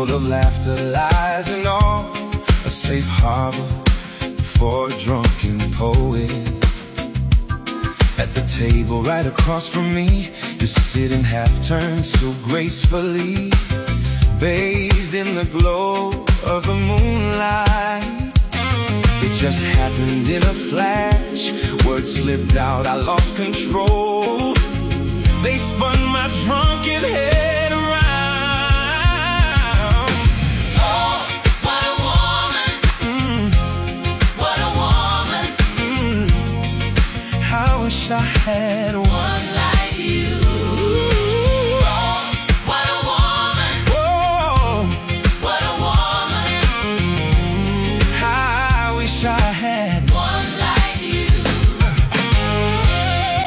world of laughter lies in all, a safe harbor for a drunken poet. At the table right across from me, you're sitting half-turned so gracefully, bathed in the glow of the moonlight. It just happened in a flash, words slipped out, I lost control. They spun my drunken head around. Oh, what a woman. What a woman. I wish I had one One like you.